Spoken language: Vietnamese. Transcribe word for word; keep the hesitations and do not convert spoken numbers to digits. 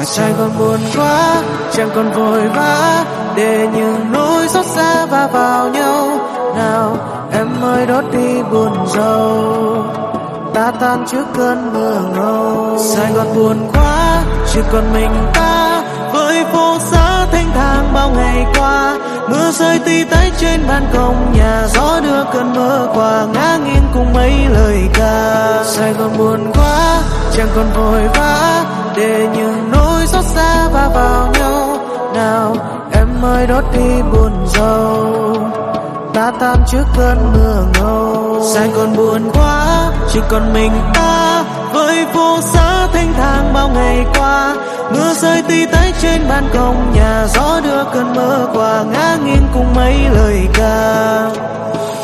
Sài Gòn buồn quá, chẳng còn vội vã để những nỗi xót xa va vào nhau. Nào em ơi đốt đi buồn rầu, ta tan trước cơn mưa ngâu. Sài Gòn buồn quá, chỉ còn mình ta với phố xá thanh thang bao ngày qua. Mưa rơi tí tách trên ban công nhà, gió đưa cơn mơ qua ngã nghiêng cùng mấy lời ca. Sài Gòn buồn quá, chẳng còn vội vã để những nỗi xót xa va vào nhau. Nào em ơi đốt đi buồn rầu, ta tan trước cơn mưa ngâu. Sài Gòn buồn quá, chỉ còn mình ta với phố xá thanh thang bao ngày qua. Mưa rơi tí tách trên ban công nhà, gió đưa cơn mơ qua ngã nghiêng cùng mấy lời ca.